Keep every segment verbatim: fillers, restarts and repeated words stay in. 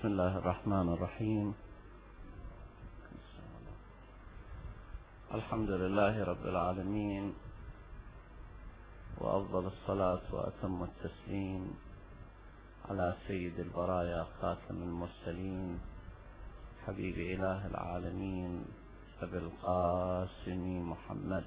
بسم الله الرحمن الرحيم. الحمد لله رب العالمين، وأفضل الصلاة وأتم التسليم على سيد البرايا خاتم المرسلين حبيب إله العالمين أبي القاسم محمد.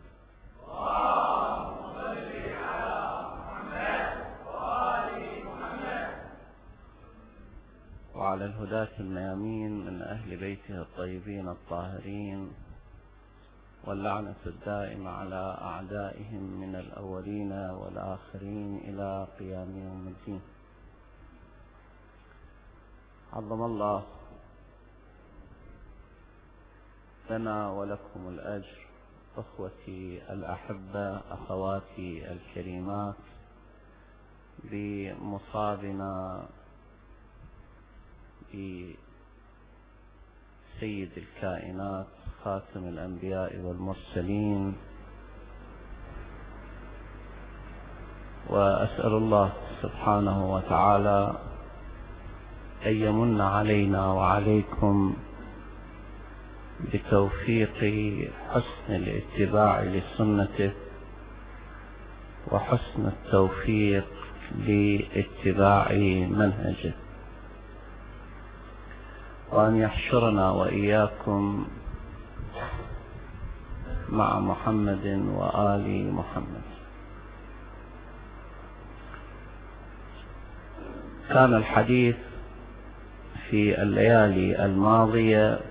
وعلى الهداة الميامين من أهل بيته الطيبين الطاهرين، واللعنة الدائمة على أعدائهم من الأولين والآخرين إلى قيام يوم الدين. عظم الله لنا ولكم الأجر. أخوتي الأحبة، أخواتي الكريمات، بمصابنا بسيد الكائنات خاتم الأنبياء والمرسلين، وأسأل الله سبحانه وتعالى أن يمن علينا وعليكم بتوفيق حسن الاتباع لسنته، وحسن التوفيق لاتباع منهجه، وأن يحشرنا وإياكم مع محمد وآل محمد. كان الحديث في الليالي الماضية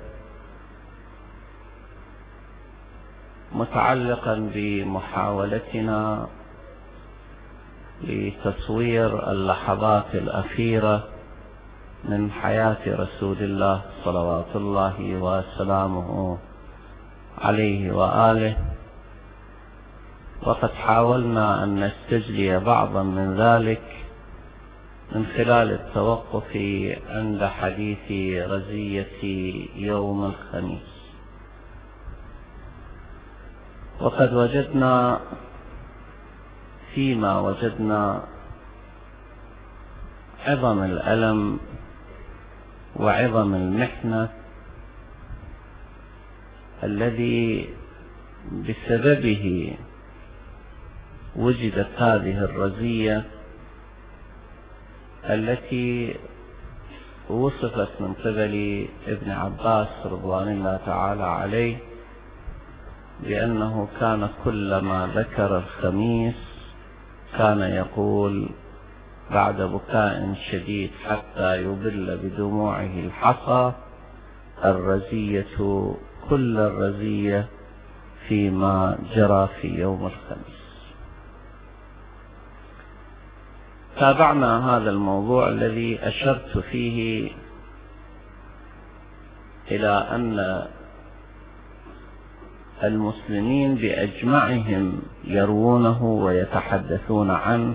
متعلقا بمحاولتنا لتصوير اللحظات الأخيرة من حياة رسول الله صلوات الله وسلامه عليه وآله، وقد حاولنا أن نستجلي بعضا من ذلك من خلال التوقف عند حديث رزية يوم الخميس. وقد وجدنا فيما وجدنا عظم الألم وعظم المحنة الذي بسببه وجدت هذه الرزية التي وصفت من قبل ابن عباس رضوان الله تعالى عليه بأنه كان كلما ذكر الخميس كان يقول بعد بكاء شديد حتى يبل بدموعه الحصى: الرزية كل الرزية فيما جرى في يوم الخميس. تابعنا هذا الموضوع الذي أشرت فيه إلى أن المسلمين بأجمعهم يروونه ويتحدثون عنه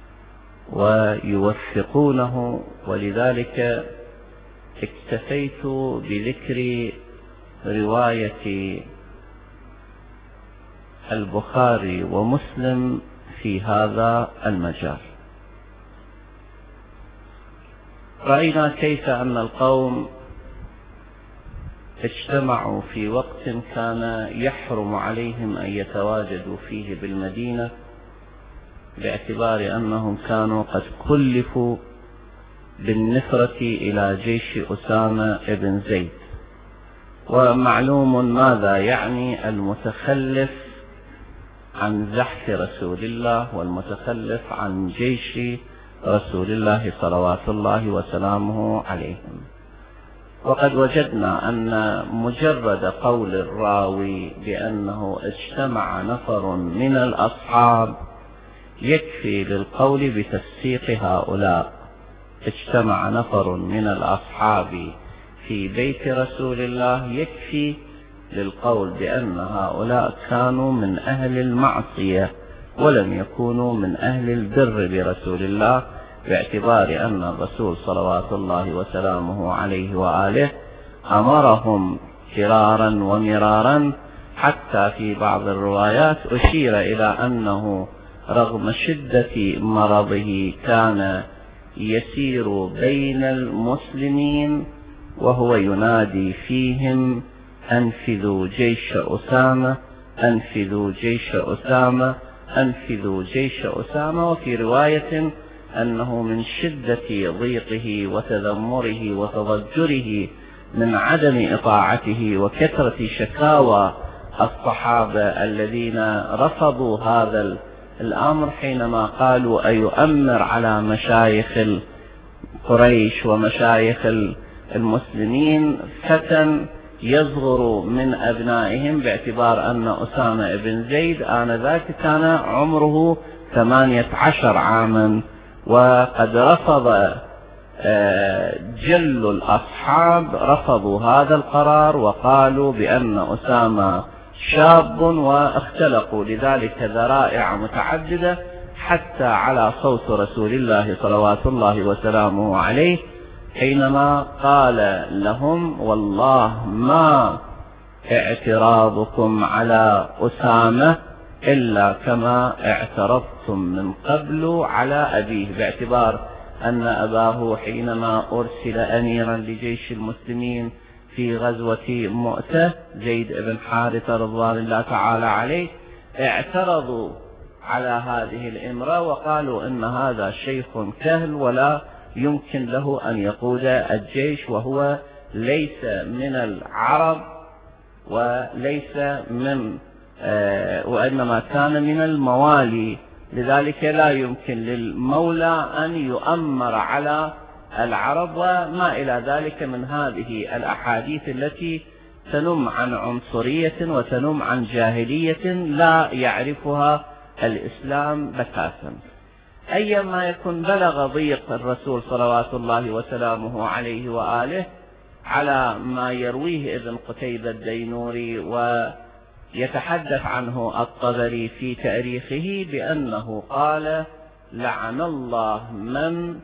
ويوثقونه، ولذلك اكتفيت بذكر رواية البخاري ومسلم في هذا المجال. رأينا كيف أن القوم اجتمعوا في وقت كان يحرم عليهم أن يتواجدوا فيه بالمدينة، باعتبار أنهم كانوا قد كلفوا بالنفرة إلى جيش أسامة بن زيد. ومعلوم ماذا يعني المتخلف عن زحف رسول الله والمتخلف عن جيش رسول الله صلوات الله وسلامه عليهم. وقد وجدنا أن مجرد قول الراوي بأنه اجتمع نفر من الأصحاب يكفي للقول بتفسيق هؤلاء. اجتمع نفر من الأصحاب في بيت رسول الله يكفي للقول بأن هؤلاء كانوا من أهل المعصية ولم يكونوا من أهل البر برسول الله، باعتبار أن الرسول صلوات الله وسلامه عليه وآله أمرهم فرارا ومرارا، حتى في بعض الروايات أشير إلى أنه رغم شدة مرضه كان يسير بين المسلمين وهو ينادي فيهم: أنفذوا جيش أسامة، أنفذوا جيش أسامة، أنفذوا جيش أسامة. وفي رواية أنه من شدة ضيقه وتذمره وتضجره من عدم إطاعته وكثرة شكاوى الصحابة الذين رفضوا هذا الأمر حينما قالوا: أيؤمر على مشايخ قريش ومشايخ المسلمين فتى يصغر من أبنائهم، باعتبار أن أسامة بن زيد آنذاك كان عمره ثمانية عشر عاما، وقد رفض جل الأصحاب رفضوا هذا القرار وقالوا بأن أسامة شاب، واختلقوا لذلك ذرائع متعددة حتى على صوت رسول الله صلوات الله وسلامه عليه حينما قال لهم: والله ما اعتراضكم على أسامة إلا كما اعترضتم من قبل على أبيه، باعتبار أن أباه حينما أرسل أميرا لجيش المسلمين في غزوة مؤتة زيد بن حارثة رضوان الله تعالى عليه اعترضوا على هذه الإمرة وقالوا إن هذا شيخ كهل ولا يمكن له أن يقود الجيش، وهو ليس من العرب وليس من آه وإنما كان من الموالي، لذلك لا يمكن للمولى أن يؤمر على العرب، وما إلى ذلك من هذه الأحاديث التي تنم عن عنصرية وتنم عن جاهلية لا يعرفها الإسلام بتاتا. أيما يكن بلغ ضيق الرسول صلوات الله وسلامه عليه وآله على ما يرويه ابن قتيبة الدينوري ويتحدث عنه الطبري في تاريخه بأنه قال: لعن الله من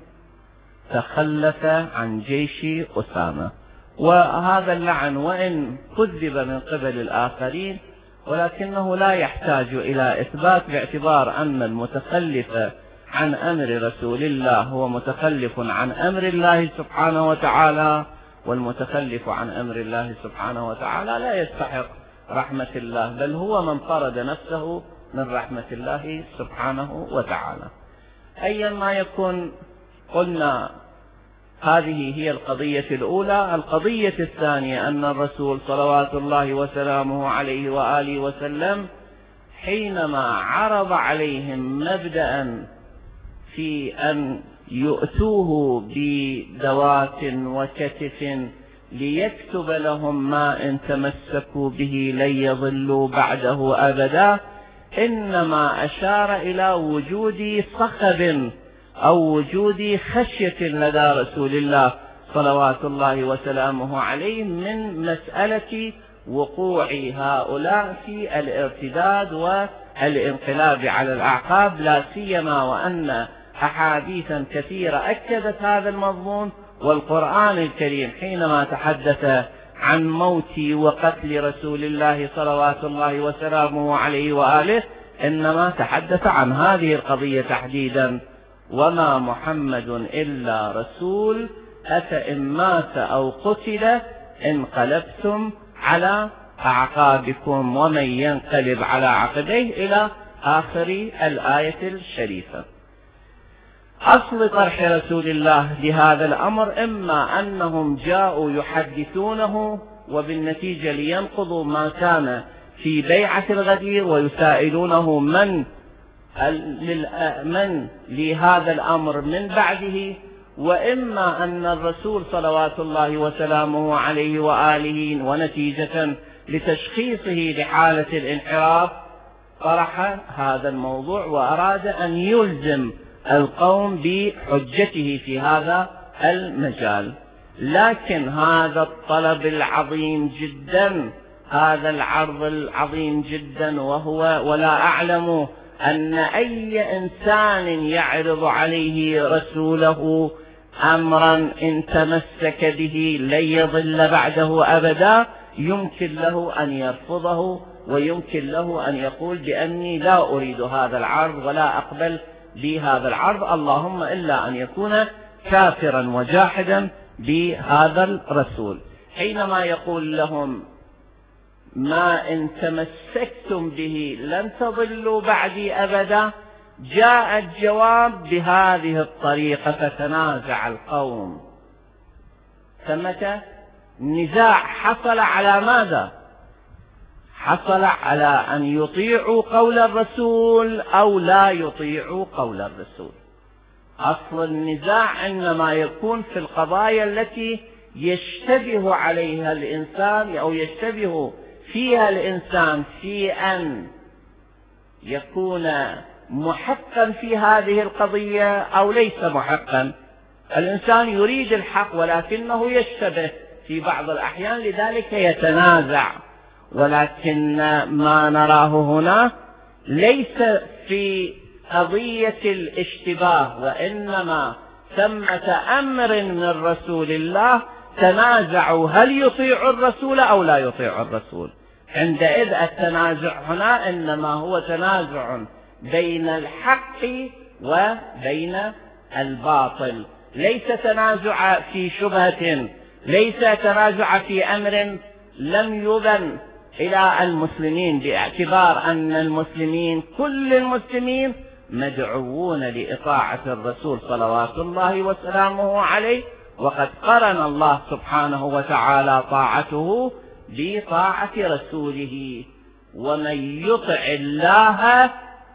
تخلف عن جيش أسامة. وهذا اللعن وإن كذب من قبل الآخرين ولكنه لا يحتاج إلى إثبات، باعتبار أن المتخلف عن أمر رسول الله هو متخلف عن أمر الله سبحانه وتعالى، والمتخلف عن أمر الله سبحانه وتعالى لا يستحق رحمة الله، بل هو من طرد نفسه من رحمة الله سبحانه وتعالى. أيما يكن، قلنا هذه هي القضية الأولى. القضية الثانية أن الرسول صلوات الله وسلامه عليه وآله وسلم حينما عرض عليهم مبدأ في أن يؤتوه بدوات وكتف ليكتب لهم ما إن تمسكوا به لن يضلوا بعده أبدا، إنما أشار إلى وجود صخب أو وجود خشية لدى رسول الله صلوات الله وسلامه عليه من مسألة وقوع هؤلاء في الارتداد والانقلاب على الأعقاب، لا سيما وأن أحاديثا كثيرة أكدت هذا المضمون، والقرآن الكريم حينما تحدث عن موت وقتل رسول الله صلوات الله وسلامه عليه وآله إنما تحدث عن هذه القضية تحديدا: وما محمد إلا رسول أفإن مات أو قتل انقلبتم على أعقابكم ومن ينقلب على عقبيه إلى آخر الآية الشريفة. أصل طرح رسول الله لهذا الأمر إما أنهم جاءوا يحدثونه وبالنتيجة لينقضوا ما كان في بيعة الغدير ويسائلونه من من لهذا الأمر من بعده، وإما أن الرسول صلوات الله وسلامه عليه وآله ونتيجة لتشخيصه لحالة الانحراف طرح هذا الموضوع وأراد أن يلزم القوم بحجته في هذا المجال. لكن هذا الطلب العظيم جدا، هذا العرض العظيم جدا، وهو ولا أعلم أن أي إنسان يعرض عليه رسوله أمرا إن تمسك به لن يضل بعده أبدا يمكن له أن يرفضه، ويمكن له أن يقول بأني لا أريد هذا العرض ولا أقبل بهذا العرض، اللهم إلا أن يكون كافرا وجاحدا بهذا الرسول. حينما يقول لهم ما إن تمسكتم به لن تضلوا بعدي أبدا، جاء الجواب بهذه الطريقة فتنازع القوم. ثمة نزاع حصل على ماذا؟ حصل على أن يطيعوا قول الرسول أو لا يطيعوا قول الرسول. أصل النزاع إنما يكون في القضايا التي يشتبه عليها الإنسان أو يشتبه فيها الإنسان في أن يكون محقا في هذه القضية أو ليس محقا. الإنسان يريد الحق ولكنه يشتبه في بعض الأحيان، لذلك يتنازع. ولكن ما نراه هنا ليس في قضية الاشتباه، وإنما ثمة أمر من رسول الله، تنازعوا هل يطيع الرسول أو لا يطيع الرسول. عندئذ التنازع هنا إنما هو تنازع بين الحق وبين الباطل، ليس تنازع في شبهة، ليس تنازع في أمر لم يبن إلى المسلمين، باعتبار أن المسلمين كل المسلمين مدعوون لإطاعة الرسول صلوات الله وسلامه عليه، وقد قرن الله سبحانه وتعالى طاعته بطاعة رسوله. ومن يطع الله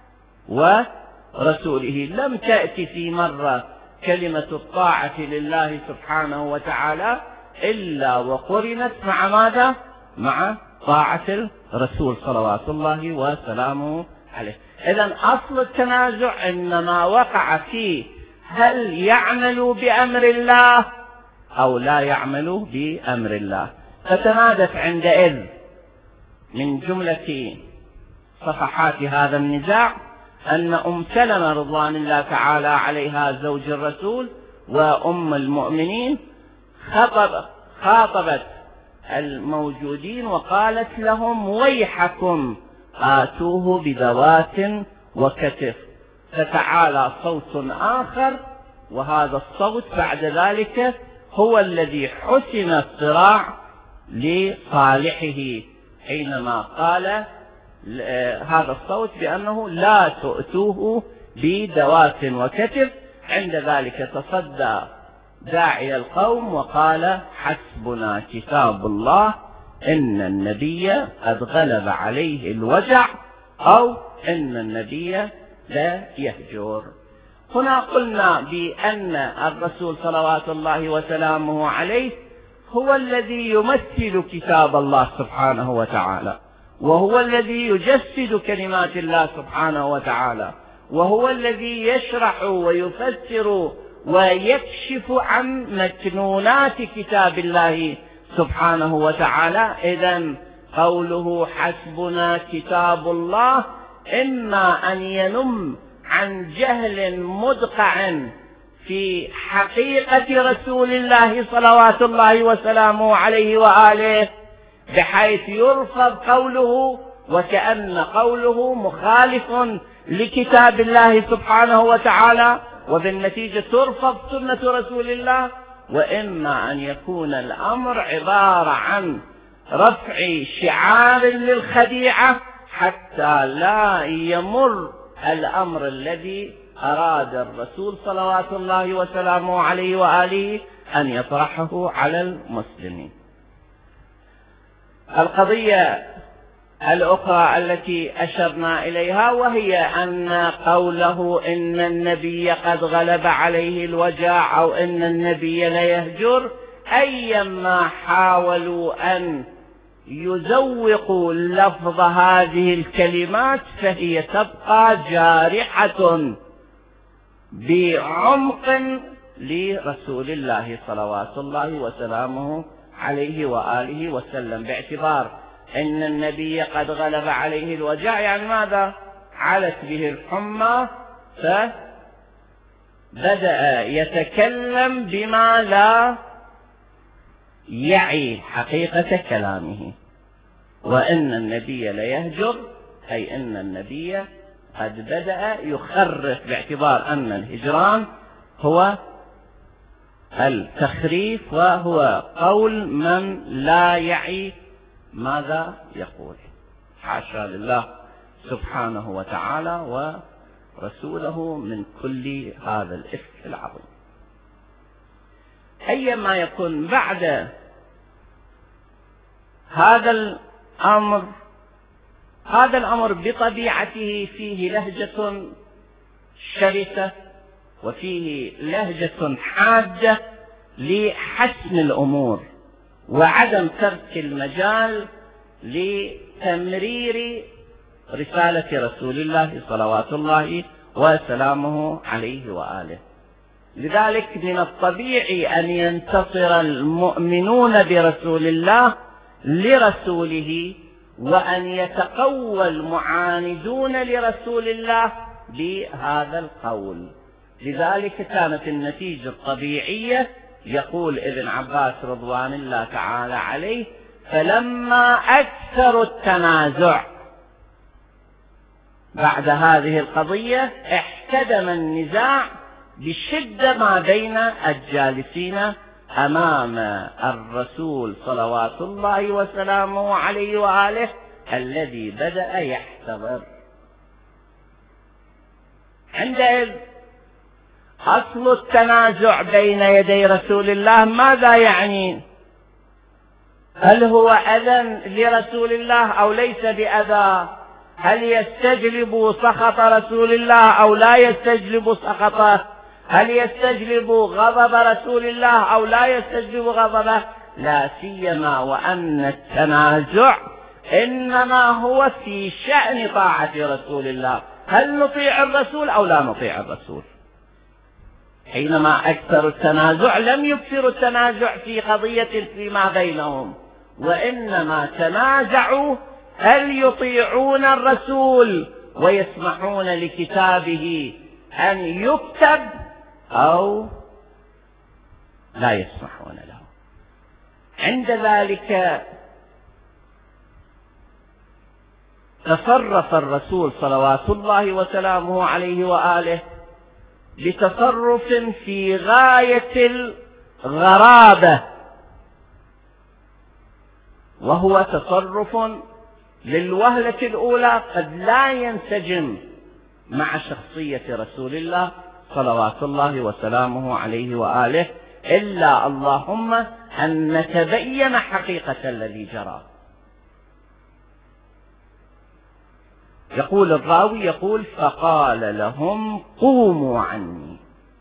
ورسوله، لم تأتي في مرة كلمة الطاعة لله سبحانه وتعالى إلا وقرنت مع ماذا؟ مع طاعة الرسول صلوات الله وسلامه عليه. إذن أصل التنازع إنما وقع فيه هل يعمل بأمر الله أو لا يعمل بأمر الله. فتنادت عندئذ من جملة صفحات هذا النزاع أن أم سلمة رضوان الله تعالى عليها زوج الرسول وأم المؤمنين خطب خاطبت الموجودين وقالت لهم ويحكم آتوه بذوات وكتف. فتعالى صوت آخر، وهذا الصوت بعد ذلك هو الذي حسم الصراع لصالحه، حينما قال هذا الصوت بأنه لا تؤتوه بذوات وكتف. عند ذلك تصدى داعي القوم وقال حسبنا كتاب الله، إن النبي قد غلب عليه الوجع، أو إن النبي لا يهجر. هنا قلنا بأن الرسول صلوات الله وسلامه عليه هو الذي يمثل كتاب الله سبحانه وتعالى، وهو الذي يجسد كلمات الله سبحانه وتعالى، وهو الذي يشرح ويفسر ويكشف عن مكنونات كتاب الله سبحانه وتعالى. إذن قوله حسبنا كتاب الله إما أن ينم عن جهل مدقع في حقيقة رسول الله صلوات الله وسلامه عليه وآله، بحيث يرفض قوله وكأن قوله مخالف لكتاب الله سبحانه وتعالى، وبالنتيجة ترفض سنة رسول الله. وإما أن يكون الأمر عبارة عن رفع شعار للخديعة حتى لا يمر الأمر الذي أراد الرسول صلوات الله وسلامه عليه وآله أن يطرحه على المسلمين. القضية الأخرى التي أشرنا إليها وهي أن قوله إن النبي قد غلب عليه الوجع أو إن النبي لا يهجر، أيما حاولوا أن يزوقوا لفظ هذه الكلمات فهي تبقى جارحة بعمق لرسول الله صلوات الله وسلامه عليه وآله وسلم، باعتبار إن النبي قد غلب عليه الوجع، يعني ماذا؟ علت به الحمى فبدأ يتكلم بما لا يعي حقيقة كلامه. وإن النبي لا يهجر أي إن النبي قد بدأ يخرف، باعتبار أن الهجران هو التخريف وهو قول من لا يعي ماذا يقول. حاشا لله سبحانه وتعالى ورسوله من كل هذا الإفك العظيم. أيما يكون بعد هذا الأمر، هذا الأمر بطبيعته فيه لهجة شرسة وفيه لهجة حادة لحسم الأمور وعدم ترك المجال لتمرير رسالة رسول الله صلوات الله وسلامه عليه وآله. لذلك من الطبيعي أن ينتصر المؤمنون برسول الله لرسوله، وأن يتقوى المعاندون لرسول الله بهذا القول. لذلك كانت النتيجة الطبيعية، يقول ابن عباس رضوان الله تعالى عليه: فلما أكثروا التنازع بعد هذه القضية احتدم النزاع بشدة ما بين الجالسين أمام الرسول صلوات الله وسلامه عليه وآله الذي بدأ يحتضر. عندئذ أصل التنازع بين يدي رسول الله ماذا يعني؟ هل هو أذى لرسول الله أو ليس بأذى؟ هل يستجلب سخط رسول الله أو لا يستجلب سخطه؟ هل يستجلب غضب رسول الله أو لا يستجلب غضبه؟ لا سيما وأن التنازع إنما هو في شأن طاعة رسول الله. هل نطيع الرسول أو لا نطيع الرسول؟ حينما أكثر التنازع لم يكثروا التنازع في قضية فيما بينهم، وإنما تنازعوا هل يطيعون الرسول ويسمحون لكتابه أن يكتب أو لا يسمحون له. عند ذلك تصرف الرسول صلوات الله وسلامه عليه وآله بتصرف في غاية الغرابة، وهو تصرف للوهلة الأولى قد لا ينسجم مع شخصية رسول الله صلوات الله وسلامه عليه وآله، إلا اللهم أن نتبين حقيقة الذي جرى. يقول الراوي يقول: فقال لهم قوموا عني.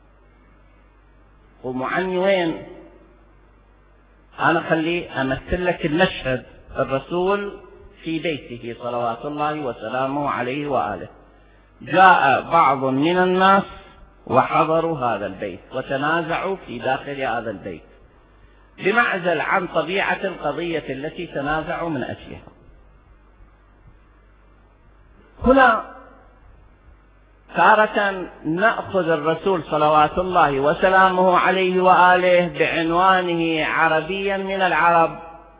قوموا عني وين؟ أنا خلي أمثل لك المشهد. الرسول في بيته صلوات الله وسلامه عليه وآله، جاء بعض من الناس وحضروا هذا البيت وتنازعوا في داخل هذا البيت بمعزل عن طبيعة القضية التي تنازعوا من أجلها. هنا تارة نأخذ الرسول صلوات الله وسلامه عليه وآله بعنوانه عربيا من العرب،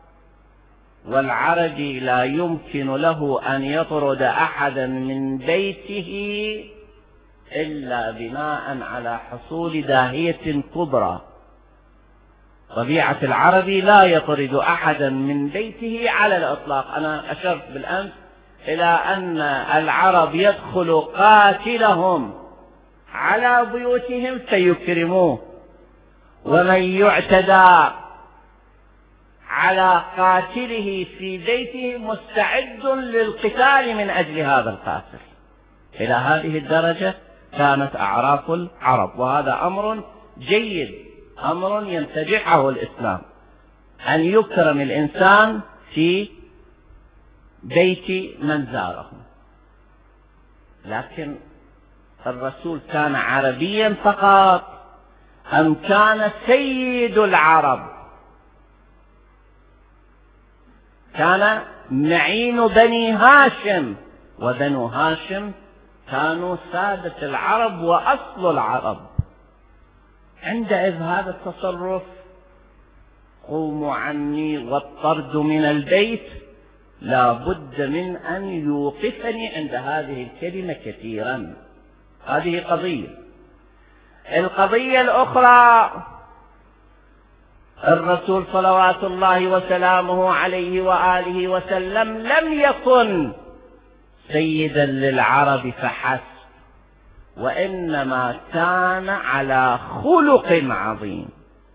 والعربي لا يمكن له أن يطرد أحدا من بيته إلا بناء على حصول داهية كبرى. طبيعة العربي لا يطرد أحدا من بيته على الإطلاق. أنا أشرت بالأمس إلى أن العرب يدخل قاتلهم على بيوتهم فيكرموه، ومن يعتدى على قاتله في بيته مستعد للقتال من أجل هذا القاتل. إلى هذه الدرجة كانت أعراف العرب، وهذا أمر جيد، أمر ينتجعه الإسلام، أن يكرم الإنسان في بيت من زاره. لكن الرسول كان عربيا فقط أم كان سيد العرب؟ كان معين بني هاشم، وبنو هاشم كانوا سادة العرب وأصل العرب. عندئذ هذا التصرف قوموا عني والطرد من البيت لا بد من أن يوقفني عند هذه الكلمة كثيرا. هذه قضية. القضية الأخرى، الرسول صلوات الله وسلامه عليه وآله وسلم لم يكن سيدا للعرب فحسب، وإنما كان على خلق عظيم.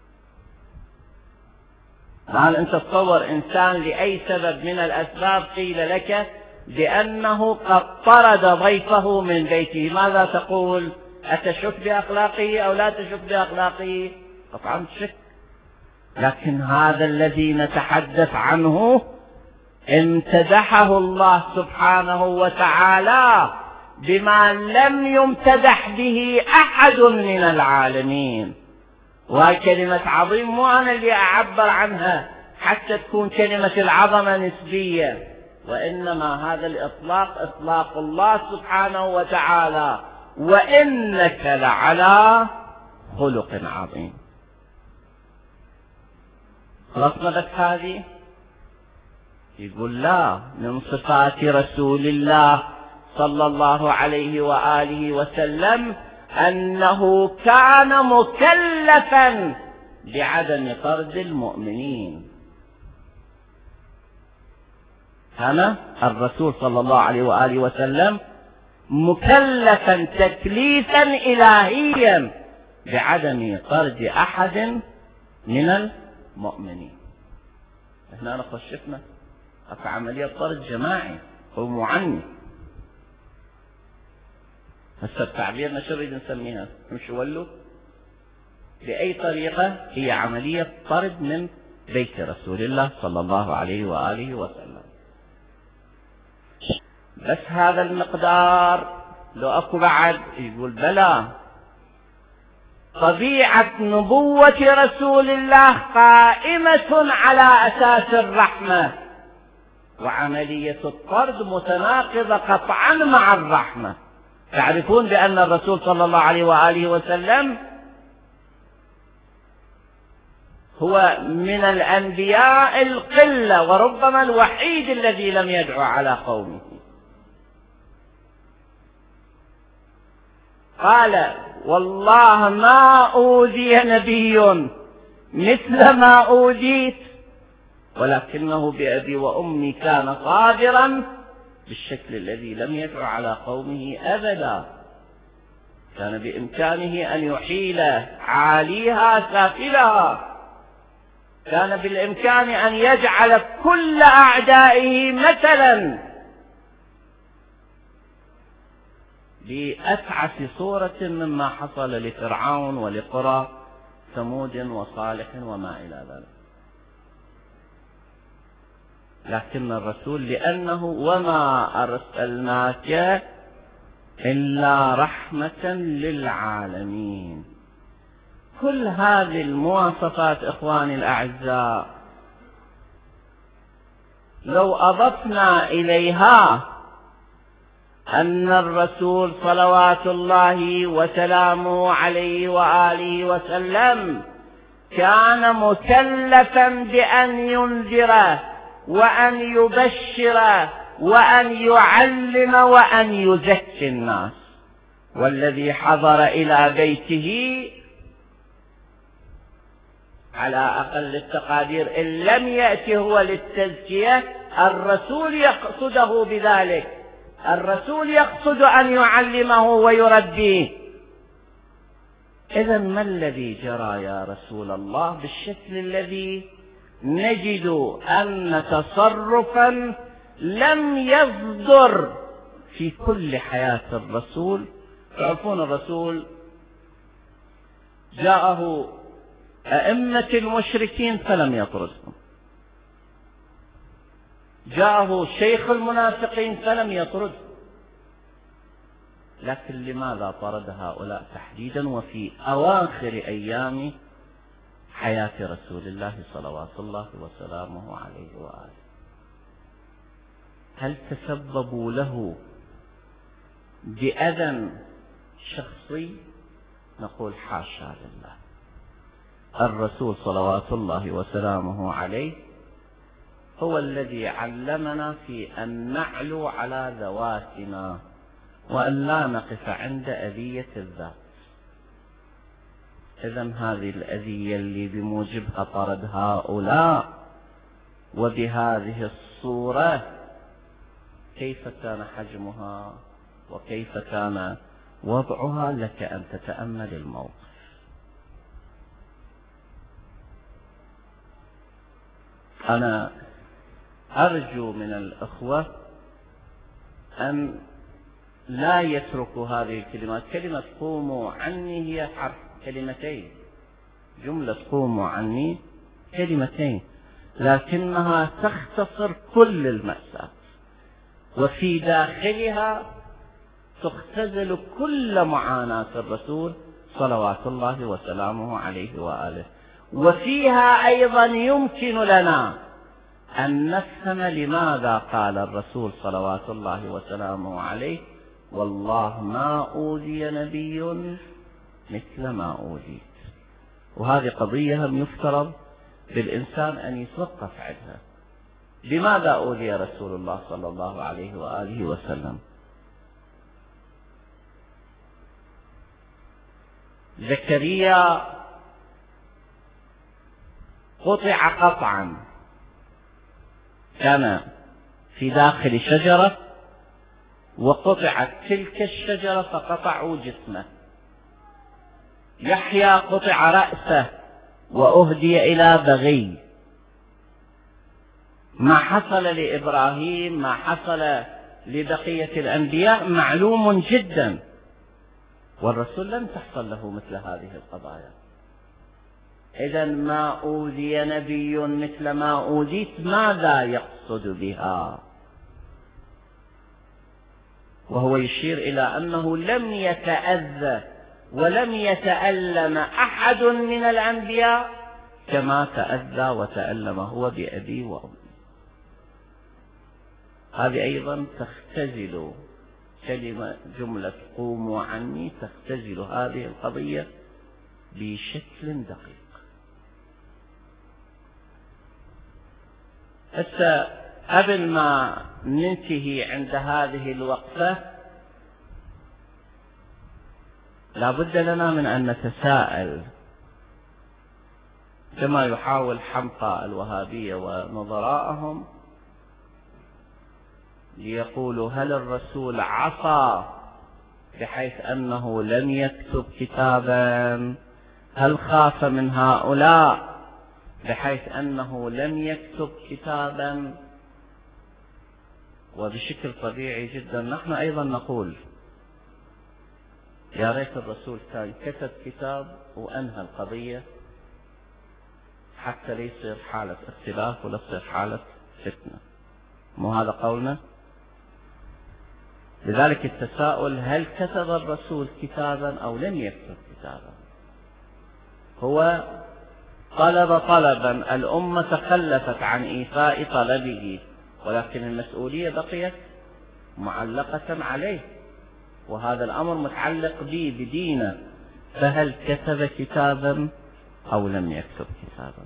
الآن أنت تصور إنسان لأي سبب من الأسباب قيل لك بأنه قد طرد ضيفه من بيته، ماذا تقول؟ أتشك بأخلاقه أو لا تشك بأخلاقه؟ قطعا شك. لكن هذا الذي نتحدث عنه امتدحه الله سبحانه وتعالى بما لم يمتدح به أحد من العالمين. وكلمة عظيم مو أنا اللي أعبر عنها حتى تكون كلمة العظمة نسبية، وإنما هذا الإطلاق إطلاق الله سبحانه وتعالى، وإنك لعلى خلق عظيم. خلصنا بس هذه؟ يقول لا، من صفات رسول الله صلى الله عليه وآله وسلم أنه كان مكلفا بعدم طرد المؤمنين. كان الرسول صلى الله عليه وآله وسلم مكلفا تكليفا إلهيا بعدم طرد أحد من المؤمنين. هنا أنا خشفنا في عملية طرد جماعي أو معني. هسه تعبيرنا شو نريد نسميها؟ مش ولو بأي طريقة هي عملية طرد من بيت رسول الله صلى الله عليه وآله وسلم. بس هذا المقدار لو أكو بعد يقول بلى، طبيعة نبوة رسول الله قائمة على أساس الرحمة، وعملية الطرد متناقضة قطعا مع الرحمة. تعرفون بأن الرسول صلى الله عليه وآله وسلم هو من الأنبياء القلة، وربما الوحيد الذي لم يدعو على قومه. قال والله ما أوذي نبي مثل ما أوذيت، ولكنه بأبي وأمي كان صابرا بالشكل الذي لم يدعو على قومه أبدا. كان بإمكانه أن يحيل عاليها سافلها، كان بالإمكان أن يجعل كل أعدائه مثلا بأسعف صورة مما حصل لفرعون ولقرى ثمود وصالح وما إلى ذلك. لكن الرسول لأنه وما أرسلناك إلا رحمة للعالمين. كل هذه المواصفات إخواني الأعزاء لو أضفنا إليها أن الرسول صلوات الله وسلامه عليه وآله وسلم كان مكلفا بأن ينذر وأن يبشر وأن يعلم وأن يزكي الناس، والذي حضر إلى بيته على أقل التقادير إن لم يأتي هو للتزكية، الرسول يقصده بذلك، الرسول يقصد أن يعلمه ويربيه. إذن ما الذي جرى يا رسول الله بالشكل الذي نجد أن تصرفا لم يصدر في كل حياة الرسول؟ تعرفون الرسول جاءه أئمة المشركين فلم يطردهم، جاءه شيخ المنافقين فلم يطردهم، لكن لماذا طرد هؤلاء تحديدا وفي أواخر أيام حياة رسول الله صلوات الله وسلامه عليه وآله؟ هل تسببوا له بأذى شخصي؟ نقول حاشا لله. الرسول صلوات الله وسلامه عليه هو الذي علمنا في أن نعلو على ذواتنا وأن لا نقف عند أذية الذات. إذن هذه الأذية اللي بموجبها طرد هؤلاء وبهذه الصورة، كيف كان حجمها وكيف كان وضعها؟ لك أن تتأمل الموقف. أنا أرجو من الأخوة أن لا يتركوا هذه الكلمات. كلمة قوموا عني هي حرف كلمتين، جملة قوموا عني كلمتين، لكنها تختصر كل المأساة، وفي داخلها تختزل كل معاناة الرسول صلوات الله وسلامه عليه وآله. وفيها أيضا يمكن لنا أن نفهم لماذا قال الرسول صلوات الله وسلامه عليه: والله ما أوذي نبي مثل ما أوذيت. وهذه قضية هم يفترض بالإنسان أن يتوقف عنها. لماذا أوذي رسول الله صلى الله عليه وآله وسلم؟ زكريا قطع قطعا، كان في داخل شجرة وقطعت تلك الشجرة فقطعوا جسمه. يحيى قطع رأسه وأهدي إلى بغي. ما حصل لإبراهيم، ما حصل لبقية الأنبياء معلوم جدا، والرسول لم تحصل له مثل هذه القضايا. إذن ما أوذي نبي مثل ما أوذيت، ماذا يقصد بها؟ وهو يشير إلى أنه لم يتأذى ولم يتألم أحد من الأنبياء كما تأذى وتألم هو بأبي وأمي. هذه أيضا تختزل كلمة جملة قوموا عني، تختزل هذه القضية بشكل دقيق. هسه قبل ما ننتهي عند هذه الوقفة، لا بد لنا من أن نتساءل كما يحاول حمقى الوهابية ونظراءهم ليقولوا: هل الرسول عصى بحيث أنه لم يكتب كتابا؟ هل خاف من هؤلاء بحيث أنه لم يكتب كتابا؟ وبشكل طبيعي جدا نحن أيضا نقول: يا ريت الرسول كان كتب كتاب وأنهى القضية حتى لا يصير حالة اختلاف ولا تصير حالة فتنة. مو هذا قولنا؟ لذلك التساؤل: هل كتب الرسول كتابا أو لم يكتب كتابا؟ هو طلب طلبا، الأمة تخلفت عن إيفاء طلبه، ولكن المسؤولية بقيت معلقة عليه، وهذا الأمر متعلق به بدينه. فهل كتب كتابا أو لم يكتب كتابا؟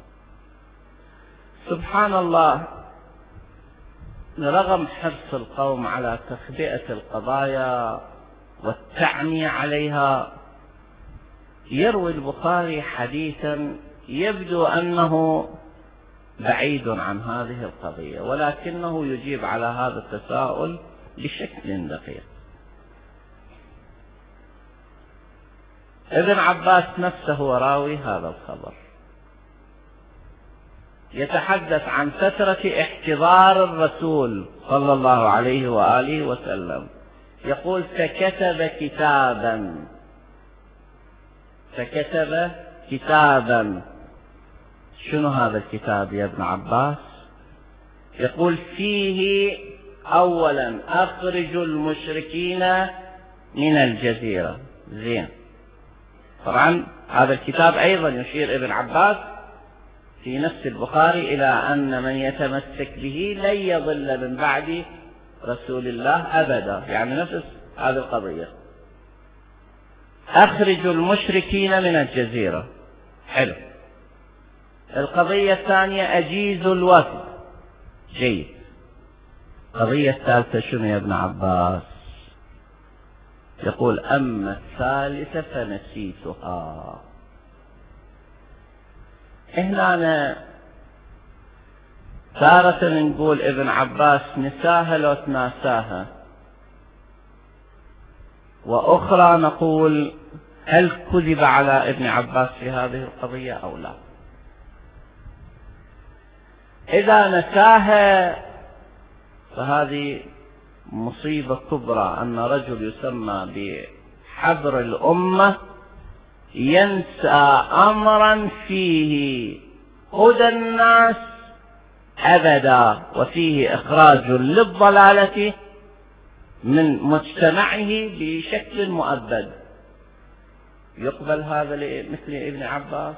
سبحان الله، رغم حرص القوم على تخبئة القضايا والتعمية عليها، يروي البخاري حديثا يبدو أنه بعيد عن هذه القضية، ولكنه يجيب على هذا التساؤل بشكل دقيق. ابن عباس نفسه هو راوي هذا الخبر، يتحدث عن فترة احتضار الرسول صلى الله عليه وآله وسلم، يقول: فكتب كتابا فكتب كتابا شنو هذا الكتاب يا ابن عباس؟ يقول: فيه أولا أخرج المشركين من الجزيرة. زين، طبعا هذا الكتاب أيضا يشير ابن عباس في نفس البخاري إلى أن من يتمسك به لن يضل من بعد رسول الله أبدا، يعني نفس هذه القضية. أخرج المشركين من الجزيرة، حلو. القضية الثانية: أجيز الوفد. جيد. القضية الثالثة شنو يا ابن عباس؟ يقول أما الثالثة فنسيتها. هنا أنا تارة نقول ابن عباس نساها لو تناساها، وأخرى نقول هل كذب على ابن عباس في هذه القضية أو لا. إذا نساها فهذه مصيبة كبرى، أن رجل يسمى بحبر الأمة ينسى أمرا فيه هدى الناس أبدا وفيه إخراج للضلالة من مجتمعه بشكل مؤبد. يقبل هذا مثل ابن عباس؟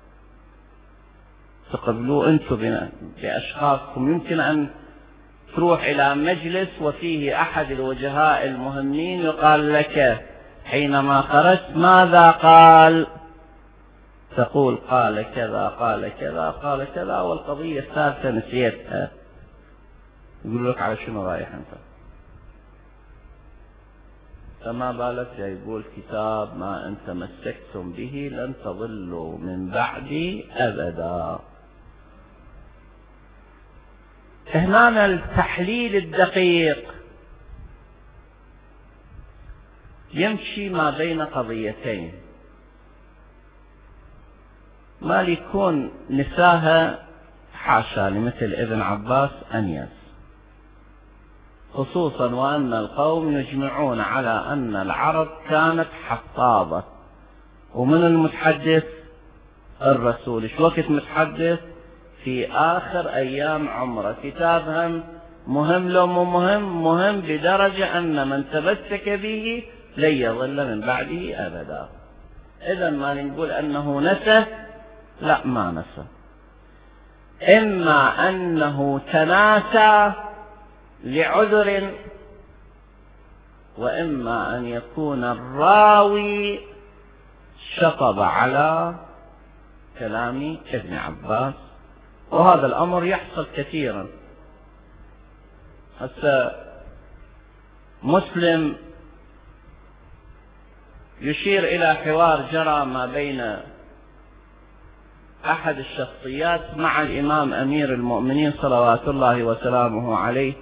تقبلوا أنتم بأشخاصكم؟ يمكن أن تروح إلى مجلس وفيه أحد الوجهاء المهمين يقال لك حينما خرجت ماذا قال؟ تقول قال كذا قال كذا قال كذا، والقضية الثالثة نسيتها. يقول لك على شنو رايح أنت؟ فما بالك يقول كتاب ما أن تمسكتم به لن تضلوا من بعدي أبدا. هنا التحليل الدقيق يمشي ما بين قضيتين، ما ليكون نساها حاشا لمثل ابن عباس أنيس، خصوصا وأن القوم يجمعون على أن العرب كانت حطابة. ومن المتحدث؟ الرسول. شو وقت متحدث؟ في آخر أيام عمره. كتابهم مهم لو مو مهم؟ مهم بدرجة أن من تمسك به لن يضل من بعده أبدا. إذا ما نقول أنه نسى، لا ما نسى، إما أنه تناسى لعذر، وإما أن يكون الراوي شطب على كلام ابن عباس، وهذا الأمر يحصل كثيرا. هسه مسلم يشير إلى حوار جرى ما بين أحد الشخصيات مع الإمام أمير المؤمنين صلوات الله وسلامه عليه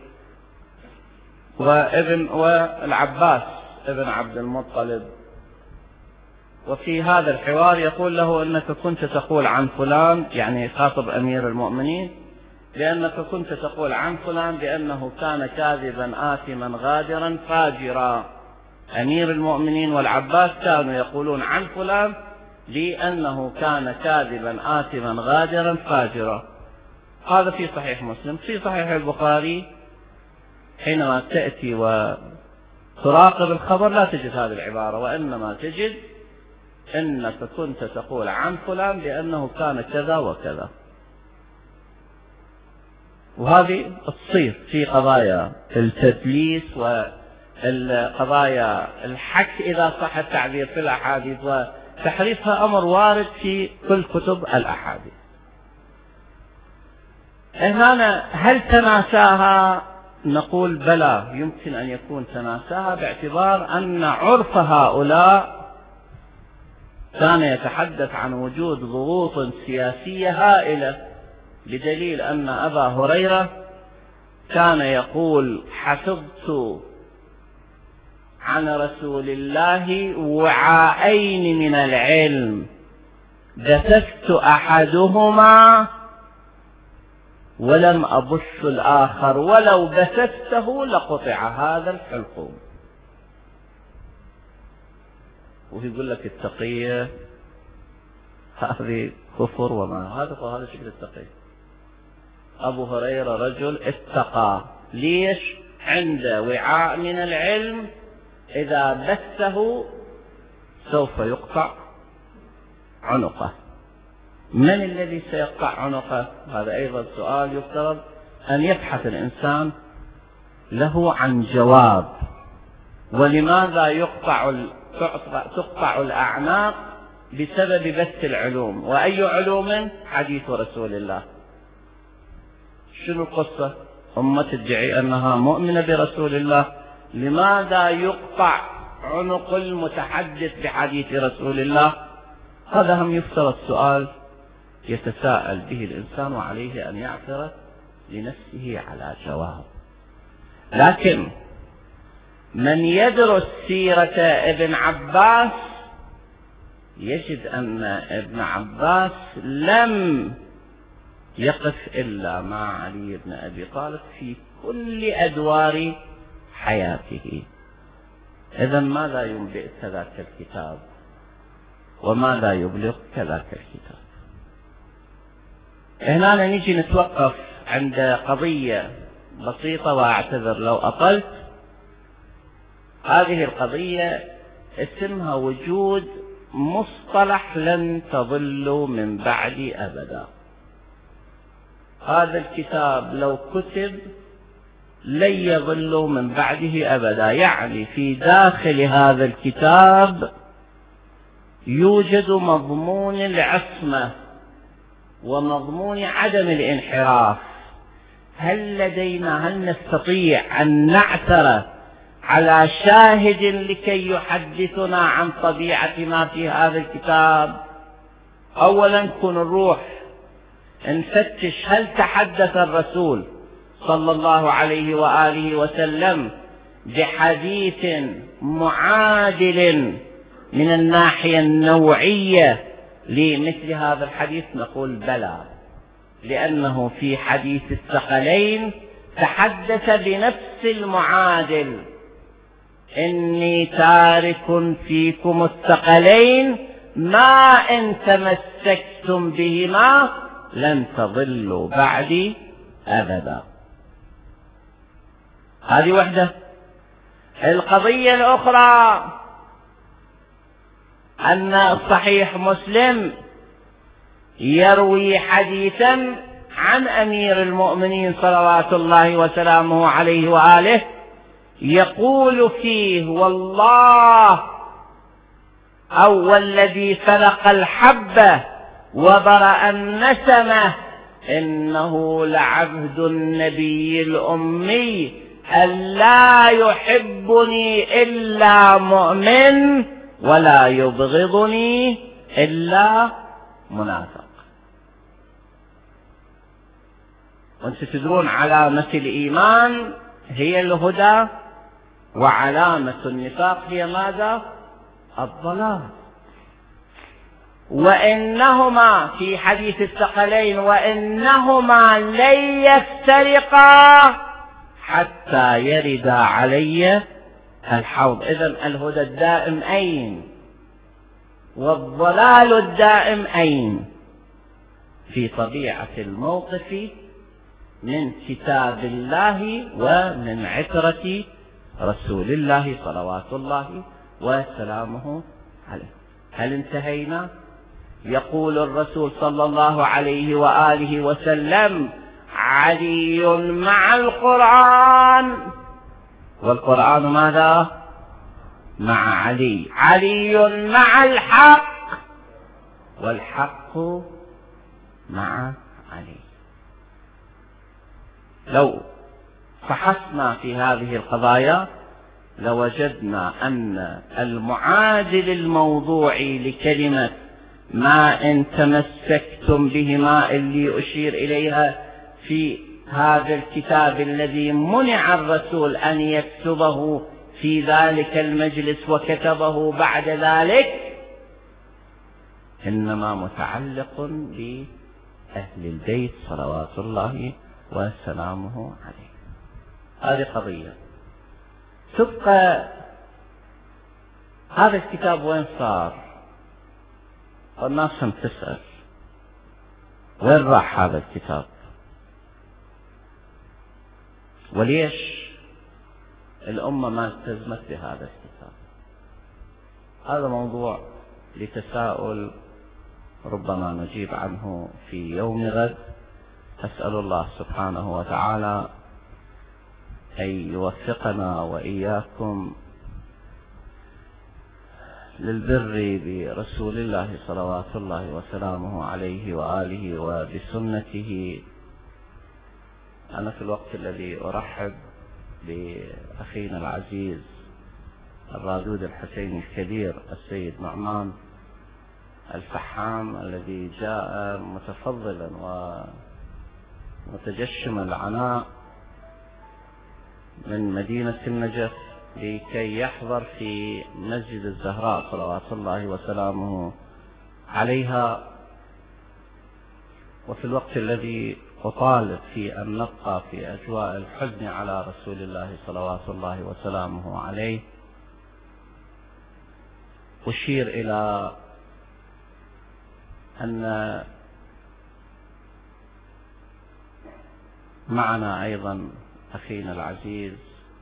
وابن والعباس ابن عبد المطلب. وفي هذا الحوار يقول له أنك كنت تقول عن فلان، يعني خاطب أمير المؤمنين، لأنك كنت تقول عن فلان بأنه كان كاذبا آثما غادرا فاجرا. أمير المؤمنين والعباس كانوا يقولون عن فلان لأنه كان كاذبا آثما غادرا فاجرا. هذا في صحيح مسلم. في صحيح البخاري حينما تأتي وتراقب الخبر لا تجد هذه العبارة، وإنما تجد إنك كنت تقول عن فلان بأنه كان كذا وكذا. وهذه تصير في قضايا التدليس والقضايا الحك إذا صح التعبير في الأحاديث، وتحريفها أمر وارد في كل كتب الأحاديث. هنا هل تناساها؟ نقول بلى، يمكن أن يكون تناساها باعتبار أن عرف هؤلاء كان يتحدث عن وجود ضغوط سياسية هائلة، بدليل أن أبا هريرة كان يقول حفظت عن رسول الله وعاءين من العلم دسست أحدهما ولم أبث الآخر ولو بثثته لقطع هذا الحلقوم. ويقول لك التقية هذه كفر وما هذا هذا شكل التقية. أبو هريرة رجل اتقى، ليش؟ عند وعاء من العلم إذا بثه سوف يقطع عنقه. من الذي سيقطع عنقه؟ هذا أيضا سؤال يفترض أن يبحث الإنسان له عن جواب. ولماذا يقطع تقطع الأعناق؟ بسبب بث العلوم. وأي علوم؟ حديث رسول الله. شنو القصة؟ أمة تدعي أنها مؤمنة برسول الله، لماذا يقطع عنق المتحدث بحديث رسول الله؟ هذا هم يفترض سؤال يتساءل به الإنسان، وعليه أن يعثر لنفسه على جواب. لكن من يدرس سيرة ابن عباس يجد أن ابن عباس لم يقف إلا مع علي بن أبي طالب في كل أدوار حياته. إذن ماذا ينبئ كذاك الكتاب وماذا يبلغ كذاك الكتاب؟ هنا نجي نتوقف عند قضية بسيطة، وأعتذر لو أطلت. هذه القضية اسمها وجود مصطلح لن تضلوا من بعدي أبدا. هذا الكتاب لو كتب لن يضلوا من بعده أبدا، يعني في داخل هذا الكتاب يوجد مضمون العصمة ومضمون عدم الانحراف. هل لدينا هل نستطيع أن نعثر على شاهد لكي يحدثنا عن طبيعة ما في هذا الكتاب؟ أولا كن نروح نفتش هل تحدث الرسول صلى الله عليه وآله وسلم بحديث معادل من الناحية النوعية لمثل هذا الحديث؟ نقول بلى، لأنه في حديث الثقلين تحدث بنفس المعادل: إني تارك فيكم الثقلين ما إن تمسكتم بهما لن تضلوا بعدي أبدا. هذه وحدة. القضية الأخرى أن صحيح مسلم يروي حديثا عن أمير المؤمنين صلوات الله وسلامه عليه وآله، يقول فيه: والله أو والذي فلق الحبة وبرأ النسمة إنه لعبد النبي الأمي ألا يحبني إلا مؤمن ولا يبغضني إلا منافق. وانتم تدرون علامة الإيمان هي الهدى، وعلامة النفاق هي ماذا؟ الضلال. وإنهما في حديث الثقلين: وإنهما لن يفترقا حتى يرد علي الحوض. إذن الهدى الدائم أين؟ والضلال الدائم أين؟ في طبيعة الموقف من كتاب الله ومن عترة رسول الله صلوات الله وسلامه عليه. هل انتهينا؟ يقول الرسول صلى الله عليه وآله وسلم: علي مع القرآن، والقرآن ماذا؟ مع علي. علي مع الحق، والحق مع علي. لو فحصنا في هذه القضايا لوجدنا أن المعادل الموضوعي لكلمة ما إن تمسكتم بهما اللي أشير إليها في هذا الكتاب الذي منع الرسول أن يكتبه في ذلك المجلس وكتبه بعد ذلك، إنما متعلق بأهل البيت صلوات الله وسلامه عليه. هذه قضية. تبقى هذا الكتاب وين صار؟ والناس هم تسأل وين راح هذا الكتاب؟ وليش الأمة ما التزمت بهذا الكتاب؟ هذا موضوع لتساؤل ربما نجيب عنه في يوم غد. أسأل الله سبحانه وتعالى أن يوفقنا وإياكم للبر برسول الله صلوات الله وسلامه عليه وآله وبسنته أنا في الوقت الذي أرحب بأخينا العزيز الرادود الحسيني الكبير السيد نعمان الفحام الذي جاء متفضلا ومتجشم العناء من مدينة النجف لكي يحضر في مسجد الزهراء صلوات الله وسلامه عليها، وفي الوقت الذي أطالب في أن نبقى في أجواء الحزن على رسول الله صلوات الله وسلامه عليه، أشير إلى أن معنا أيضا أخينا العزيز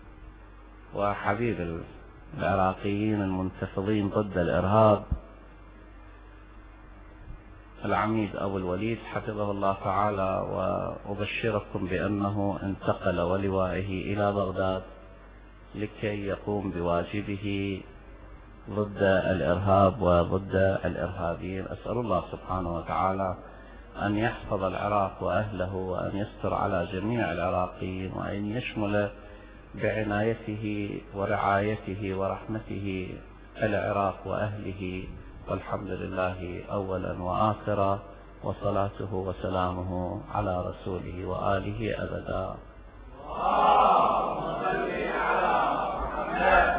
وحبيب العراقيين المنتفضين ضد الإرهاب العميد أبو الوليد حفظه الله تعالى، وأبشركم بأنه انتقل ولوائه إلى بغداد لكي يقوم بواجبه ضد الإرهاب وضد الإرهابيين. أسأل الله سبحانه وتعالى أن يحفظ العراق وأهله، وأن يستر على جميع العراقيين، وأن يشمل بعنايته ورعايته ورحمته العراق وأهله، والحمد لله أولا وآخرا، وصلاته وسلامه على رسوله وآله أبدا. اللهم صل على محمد.